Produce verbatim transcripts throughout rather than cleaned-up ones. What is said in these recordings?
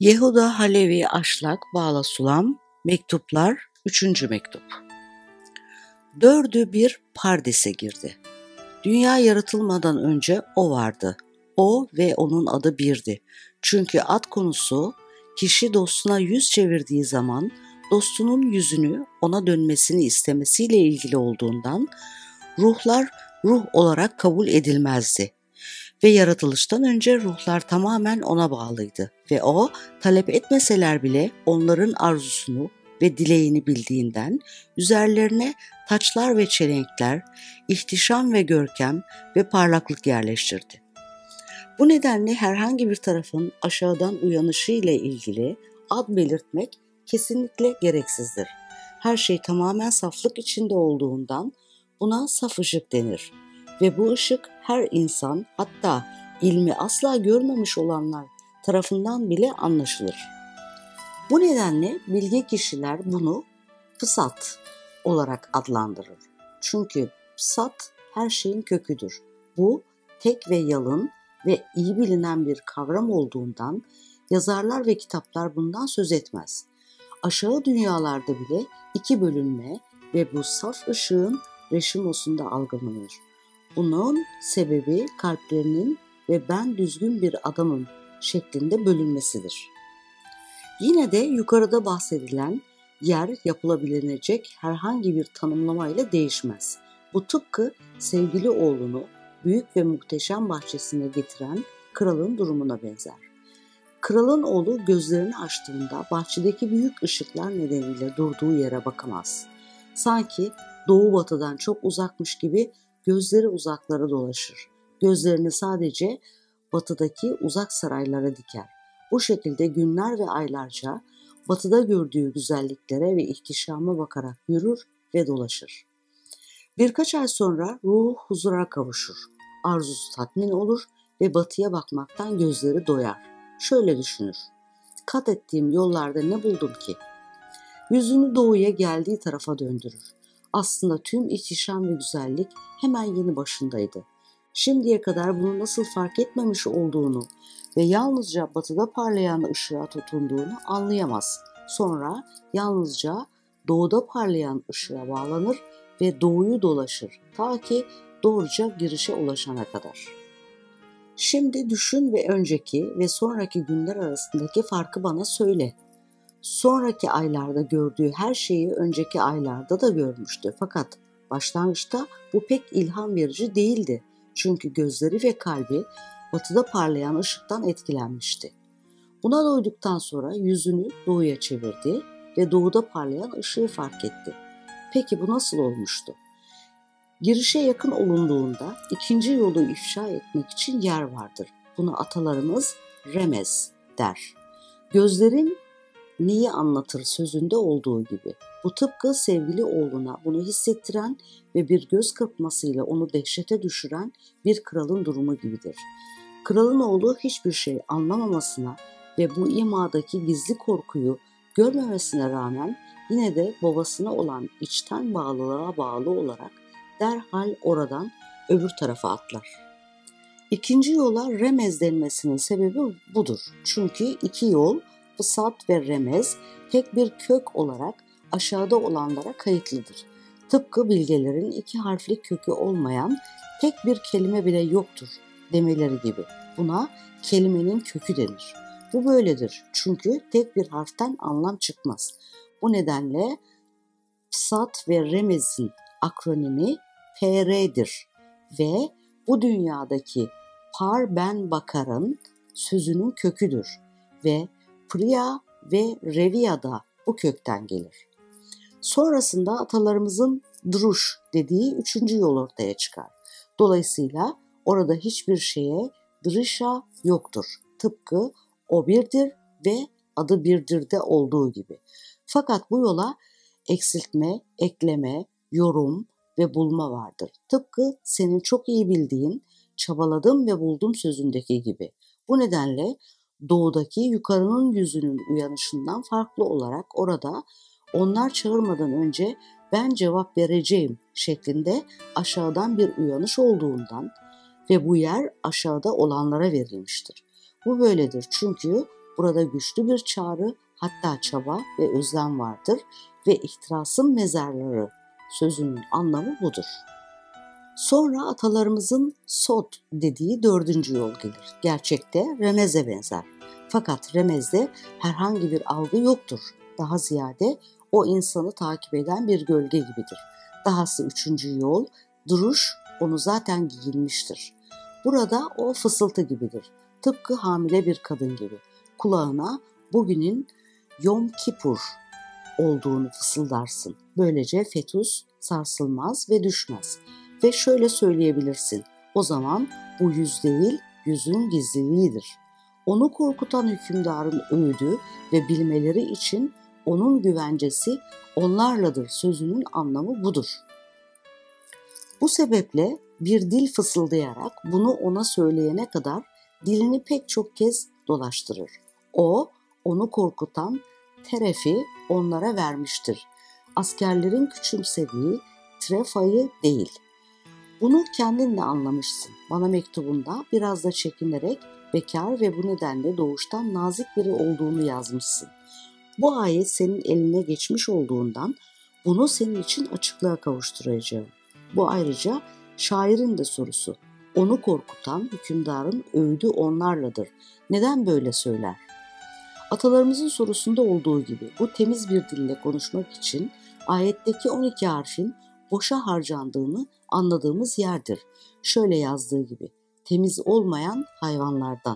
Yehuda Halevi Aşlak Bağla Sulam Mektuplar üçüncü Mektup. Dördü bir Pardes'e girdi. Dünya yaratılmadan önce o vardı. O ve onun adı birdi. Çünkü ad konusu kişi dostuna yüz çevirdiği zaman dostunun yüzünü ona dönmesini istemesiyle ilgili olduğundan ruhlar ruh olarak kabul edilmezdi. Ve yaratılıştan önce ruhlar tamamen ona bağlıydı ve o talep etmeseler bile onların arzusunu ve dileğini bildiğinden üzerlerine taçlar ve çelenkler, ihtişam ve görkem ve parlaklık yerleştirdi. Bu nedenle herhangi bir tarafın aşağıdan uyanışı ile ilgili ad belirtmek kesinlikle gereksizdir. Her şey tamamen saflık içinde olduğundan buna saf ışık denir. Ve bu ışık her insan, hatta ilmi asla görmemiş olanlar tarafından bile anlaşılır. Bu nedenle bilge kişiler bunu pısat olarak adlandırır. Çünkü pısat her şeyin köküdür. Bu tek ve yalın ve iyi bilinen bir kavram olduğundan yazarlar ve kitaplar bundan söz etmez. Aşağı dünyalarda bile iki bölünme ve bu saf ışığın reşimosunda algılanır. Bunun sebebi kalplerinin ve ben düzgün bir adamım şeklinde bölünmesidir. Yine de yukarıda bahsedilen yer yapılabilecek herhangi bir tanımlamayla değişmez. Bu tıpkı sevgili oğlunu büyük ve muhteşem bahçesine getiren kralın durumuna benzer. Kralın oğlu gözlerini açtığında bahçedeki büyük ışıklar nedeniyle durduğu yere bakamaz. Sanki doğu batıdan çok uzakmış gibi gözleri uzaklara dolaşır. Gözlerini sadece batıdaki uzak saraylara diker. Bu şekilde günler ve aylarca batıda gördüğü güzelliklere ve ihtişama bakarak yürür ve dolaşır. Birkaç ay sonra ruhu huzura kavuşur. Arzusu tatmin olur ve batıya bakmaktan gözleri doyar. Şöyle düşünür: kat ettiğim yollarda ne buldum ki? Yüzünü doğuya geldiği tarafa döndürür. Aslında tüm ihtişam ve güzellik hemen yanı başındaydı. Şimdiye kadar bunu nasıl fark etmemiş olduğunu ve yalnızca batıda parlayan ışığa tutunduğunu anlayamaz. Sonra yalnızca doğuda parlayan ışığa bağlanır ve doğuyu dolaşır ta ki doğruca girişe ulaşana kadar. Şimdi düşün ve önceki ve sonraki günler arasındaki farkı bana söyle. Sonraki aylarda gördüğü her şeyi önceki aylarda da görmüştü. Fakat başlangıçta bu pek ilham verici değildi. Çünkü gözleri ve kalbi batıda parlayan ışıktan etkilenmişti. Buna doyduktan sonra yüzünü doğuya çevirdi ve doğuda parlayan ışığı fark etti. Peki bu nasıl olmuştu? Girişe yakın olunduğunda ikinci yolu ifşa etmek için yer vardır. Buna atalarımız remez der. Gözlerin neyi anlatır sözünde olduğu gibi. Bu tıpkı sevgili oğluna bunu hissettiren ve bir göz kırpmasıyla onu dehşete düşüren bir kralın durumu gibidir. Kralın oğlu hiçbir şey anlamamasına ve bu imadaki gizli korkuyu görmemesine rağmen yine de babasına olan içten bağlılığa bağlı olarak derhal oradan öbür tarafa atlar. İkinci yola remez denmesinin sebebi budur. Çünkü iki yol, fısat ve remez, tek bir kök olarak aşağıda olanlara kayıtlıdır. Tıpkı bilgelerin iki harfli kökü olmayan tek bir kelime bile yoktur demeleri gibi. Buna kelimenin kökü denir. Bu böyledir çünkü tek bir harften anlam çıkmaz. Bu nedenle fısat ve remezin akronimi P R'dir ve bu dünyadaki par ben bakarın sözünün köküdür ve Priya ve Reviya da bu kökten gelir. Sonrasında atalarımızın druş dediği üçüncü yol ortaya çıkar. Dolayısıyla orada hiçbir şeye drişa yoktur. Tıpkı o birdir ve adı birdir de olduğu gibi. Fakat bu yola eksiltme, ekleme, yorum ve bulma vardır. Tıpkı senin çok iyi bildiğin çabaladım ve buldum sözündeki gibi. Bu nedenle doğudaki yukarının yüzünün uyanışından farklı olarak orada onlar çağırmadan önce ben cevap vereceğim şeklinde aşağıdan bir uyanış olduğundan ve bu yer aşağıda olanlara verilmiştir. Bu böyledir çünkü Burada güçlü bir çağrı, hatta çaba ve özlem vardır ve ihtirasın mezarları sözünün anlamı budur. Sonra atalarımızın sod dediği dördüncü yol gelir. Gerçekte remeze benzer. Fakat remezde herhangi bir algı yoktur. Daha ziyade o insanı takip eden bir gölge gibidir. Dahası üçüncü yol, duruş onu zaten giyinmiştir. Burada o fısıltı gibidir. Tıpkı hamile bir kadın gibi. Kulağına bugünün Yom Kipur olduğunu fısıldarsın. Böylece fetüs sarsılmaz ve düşmez. Ve şöyle söyleyebilirsin. O zaman bu yüz değil, yüzün gizliliğidir. Onu korkutan hükümdarın öğüdü ve bilmeleri için onun güvencesi onlarladır sözünün anlamı budur. Bu sebeple bir dil fısıldayarak bunu ona söyleyene kadar dilini pek çok kez dolaştırır. O, onu korkutan terefi onlara vermiştir. Askerlerin küçümsediği trefayı değil. Bunu kendin de anlamışsın. Bana mektubunda biraz da çekinerek bekar ve bu nedenle doğuştan nazik biri olduğunu yazmışsın. Bu ayet senin eline geçmiş olduğundan bunu senin için açıklığa kavuşturacağım. Bu ayrıca şairin de sorusu. Onu korkutan hükümdarın öğüdü onlarladır. Neden böyle söyler? Atalarımızın sorusunda olduğu gibi bu temiz bir dille konuşmak için ayetteki on iki harfin boşa harcandığını anladığımız yerdir. Şöyle yazdığı gibi, temiz olmayan hayvanlardan.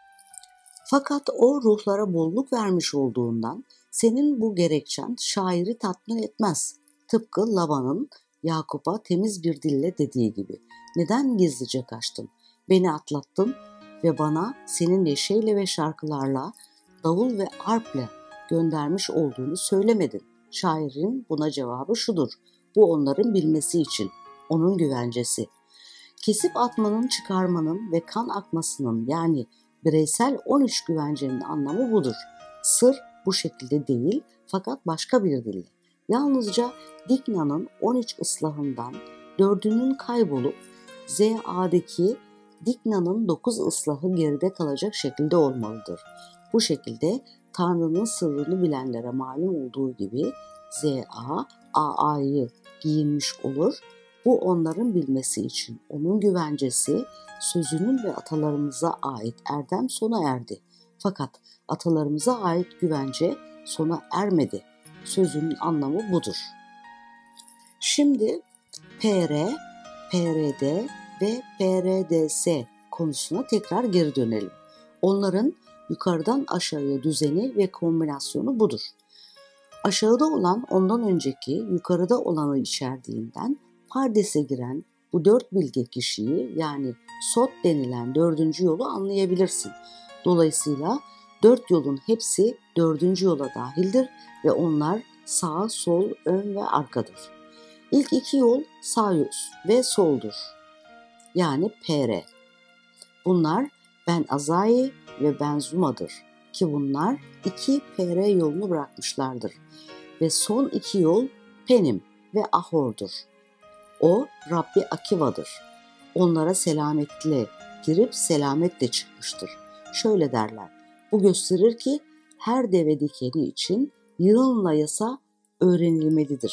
Fakat o ruhlara bolluk vermiş olduğundan senin bu gerekçen şairi tatmin etmez. Tıpkı Laban'ın Yakup'a temiz bir dille dediği gibi. Neden gizlice kaçtın? Beni atlattın ve bana senin neşeyle ve şarkılarla, davul ve arple göndermiş olduğunu söylemedin. Şairin buna cevabı şudur. Bu onların bilmesi için, onun güvencesi. Kesip atmanın, çıkarmanın ve kan akmasının yani bireysel on üç güvencenin anlamı budur. Sır bu şekilde değil fakat başka bir dille. Yalnızca Dikna'nın on üç ıslahından dördünün kaybolup Z A'daki Dikna'nın dokuz ıslahı geride kalacak şekilde olmalıdır. Bu şekilde Tanrı'nın sırrını bilenlere malum olduğu gibi Z A, A A'yı giyinmiş olur. Bu onların bilmesi için onun güvencesi, sözünün ve atalarımıza ait erdem sona erdi. Fakat atalarımıza ait güvence sona ermedi. Sözünün anlamı budur. Şimdi P R, P R D ve P R D S konusuna tekrar geri dönelim. Onların yukarıdan aşağıya düzeni ve kombinasyonu budur. Aşağıda olan ondan önceki yukarıda olanı içerdiğinden Pardes'e giren bu dört bilge kişiyi yani Sot denilen dördüncü yolu anlayabilirsin. Dolayısıyla dört yolun hepsi dördüncü yola dahildir ve onlar sağ, sol, ön ve arkadır. İlk iki yol sağ ve soldur. Yani P R. Bunlar Ben Azai ve Ben Zuma'dır ki bunlar iki P R yolunu bırakmışlardır. Ve son iki yol Penim ve Ahor'dur. O Rabbi Akiva'dır. Onlara selametle girip selametle çıkmıştır. Şöyle derler. Bu gösterir ki her deve dikeni için yığınla yasa öğrenilmelidir.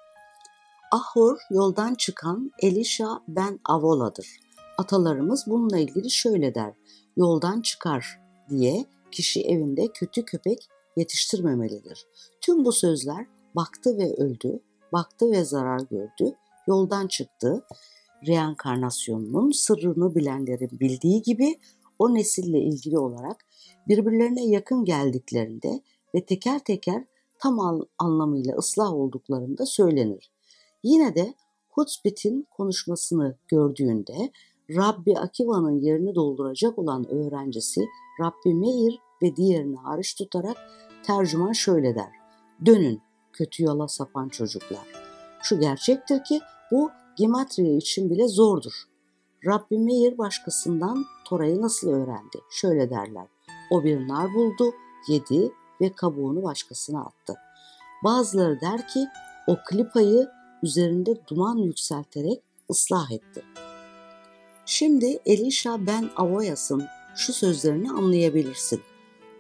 Ahor yoldan çıkan Elisha ben Avola'dır. Atalarımız bununla ilgili şöyle der. Yoldan çıkar diye kişi evinde kötü köpek yetiştirmemelidir. Tüm bu sözler baktı ve öldü, baktı ve zarar gördü, yoldan çıktı. Reenkarnasyonunun sırrını bilenlerin bildiği gibi o nesille ilgili olarak birbirlerine yakın geldiklerinde ve teker teker tam anlamıyla ıslah olduklarında söylenir. Yine de Hutbet'in konuşmasını gördüğünde Rabbi Akiva'nın yerini dolduracak olan öğrencisi Rabbi Meir ve diğerini hariç tutarak tercüman şöyle der. Dönün kötü yola sapan çocuklar. Şu gerçektir ki bu Gematria için bile zordur. Rabbi Meir başkasından Tora'yı nasıl öğrendi? Şöyle derler. O bir nar buldu, yedi ve kabuğunu başkasına attı. Bazıları der ki o klipayı üzerinde duman yükselterek ıslah etti. Şimdi Elisha ben Avoyas'ın şu sözlerini anlayabilirsin.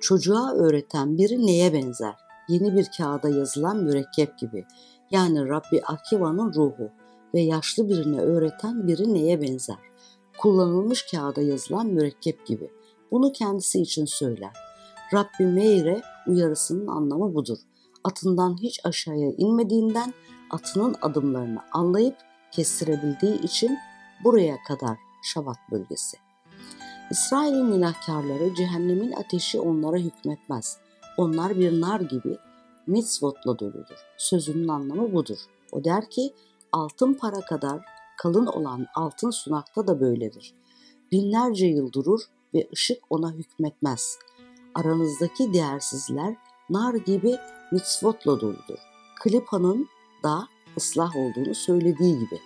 Çocuğa öğreten biri neye benzer? Yeni bir kağıda yazılan mürekkep gibi. Yani Rabbi Akiva'nın ruhu ve yaşlı birine öğreten biri neye benzer? Kullanılmış kağıda yazılan mürekkep gibi. Bunu kendisi için söyler. Rabbi Meir'e uyarısının anlamı budur. Atından hiç aşağıya inmediğinden atının adımlarını anlayıp kestirebildiği için buraya kadar Şabat bölgesi. İsrail'in günahkarları cehennemin ateşi onlara hükmetmez. Onlar bir nar gibi mitzvotla doludur. Sözünün anlamı budur. O der ki altın para kadar kalın olan altın sunakta da böyledir. Binlerce yıl durur ve ışık ona hükmetmez. Aranızdaki değersizler nar gibi mitzvotla doludur. Klipa'nın da ıslah olduğunu söylediği gibi.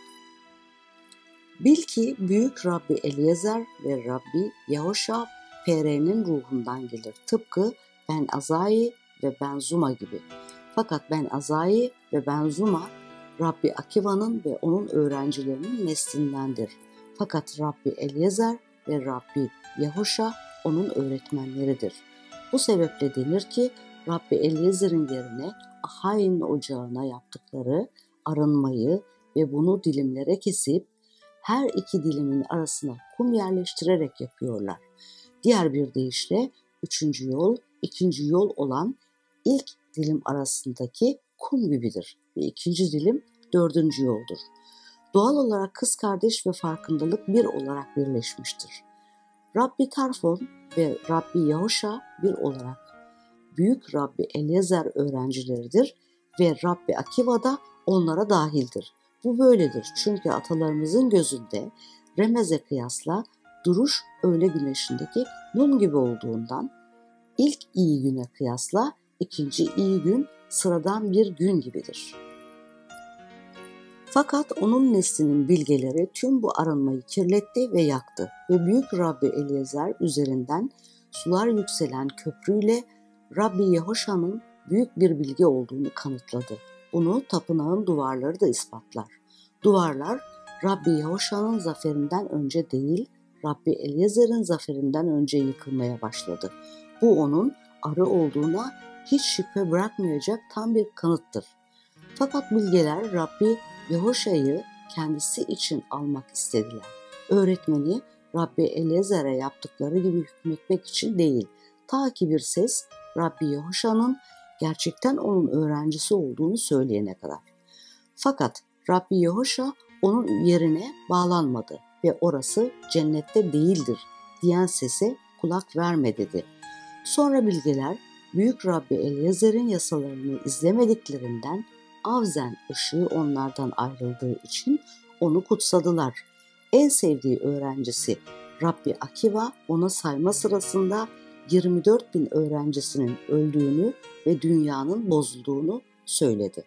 Bil ki büyük Rabbi Eliezer ve Rabbi Yahoşa P R'nin ruhundan gelir. Tıpkı Ben Azai ve Ben Zuma gibi. Fakat Ben Azai ve Ben Zuma Rabbi Akiva'nın ve onun öğrencilerinin neslindendir. Fakat Rabbi Eliezer ve Rabbi Yahoşa onun öğretmenleridir. Bu sebeple denir ki Rabbi Eliezer'in yerine Ahai'nin ocağına yaptıkları arınmayı ve bunu dilimlere kesip her iki dilimin arasına kum yerleştirerek yapıyorlar. Diğer bir deyişle üçüncü yol, ikinci yol olan ilk dilim arasındaki kum gibidir ve ikinci dilim dördüncü yoldur. Doğal olarak kız kardeş ve farkındalık bir olarak birleşmiştir. Rabbi Tarfon ve Rabbi Yahoşa bir olarak büyük Rabbi Eliezer öğrencileridir ve Rabbi Akiva da onlara dahildir. Bu böyledir çünkü atalarımızın gözünde remeze kıyasla duruş öğle güneşindeki mum gibi olduğundan ilk iyi güne kıyasla ikinci iyi gün sıradan bir gün gibidir. Fakat onun neslinin bilgeleri tüm bu arınmayı kirletti ve yaktı ve büyük Rabbi Eliezer üzerinden sular yükselen köprüyle Rabbi Yahoşa'nın büyük bir bilge olduğunu kanıtladı. Bunu tapınağın duvarları da ispatlar. Duvarlar Rabbi Yahoşa'nın zaferinden önce değil, Rabbi Eliezer'in zaferinden önce yıkılmaya başladı. Bu onun arı olduğuna hiç şüphe bırakmayacak tam bir kanıttır. Fakat bilgeler Rabbi Yahoşa'yı kendisi için almak istediler. Öğretmeni Rabbi Eliezer'e yaptıkları gibi hükmetmek için değil, ta ki bir ses Rabbi Yahoşa'nın gerçekten onun öğrencisi olduğunu söyleyene kadar. Fakat Rabbi Yahoşa onun yerine bağlanmadı ve orası cennette değildir diyen sese kulak verme dedi. Sonra bilgeler büyük Rabbi Eliezer'in yasalarını izlemediklerinden Avzen ışığı onlardan ayrıldığı için onu kutsadılar. En sevdiği öğrencisi Rabbi Akiva ona sayma sırasında yirmi dört bin öğrencisinin öldüğünü ve dünyanın bozulduğunu söyledi.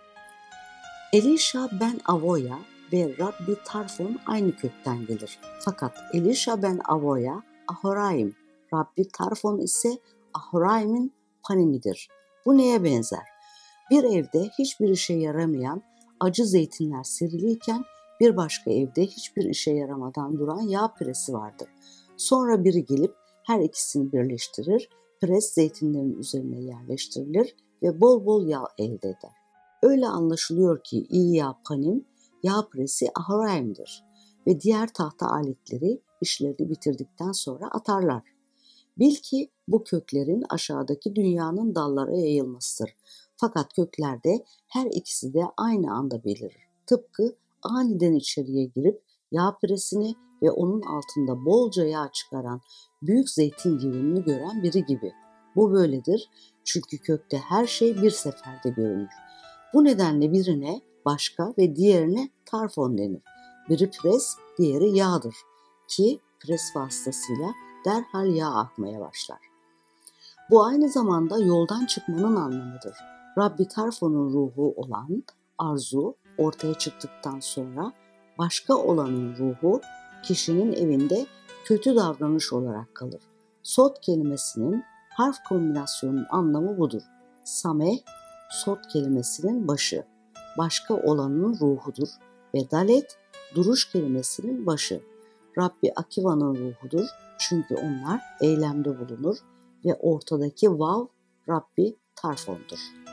Elisha ben Avoya ve Rabbi Tarfon aynı kökten gelir. Fakat Elisha ben Avoya Ahoraim, Rabbi Tarfon ise Ahoraim'in panimidir. Bu neye benzer? Bir evde hiçbir işe yaramayan acı zeytinler seriliyken bir başka evde hiçbir işe yaramadan duran yağ püresi vardır. Sonra biri gelip her ikisini birleştirir, pres zeytinlerin üzerine yerleştirilir ve bol bol yağ elde eder. Öyle anlaşılıyor ki iyi yağ panim, yağ presi Ahoraim'dir ve diğer tahta aletleri işlerini bitirdikten sonra atarlar. Bil ki bu köklerin aşağıdaki dünyanın dallara yayılmasıdır. Fakat köklerde her ikisi de aynı anda belirir. Tıpkı aniden içeriye girip yağ presini ve onun altında bolca yağ çıkaran büyük zeytin yığınını gören biri gibi. Bu böyledir çünkü kökte her şey bir seferde görünür. Bu nedenle birine başka ve diğerine tarfon denir. Biri pres, diğeri yağdır ki pres vasıtasıyla derhal yağ akmaya başlar. Bu aynı zamanda yoldan çıkmanın anlamıdır. Rabbi Tarfon'un ruhu olan arzu ortaya çıktıktan sonra başka olanın ruhu kişinin evinde kötü davranış olarak kalır. Sot kelimesinin harf kombinasyonunun anlamı budur. Sameh, sot kelimesinin başı, başka olanın ruhudur ve dalet, duruş kelimesinin başı. Rabbi Akiva'nın ruhudur çünkü onlar eylemde bulunur ve ortadaki vav Rabbi Tarfon'dur.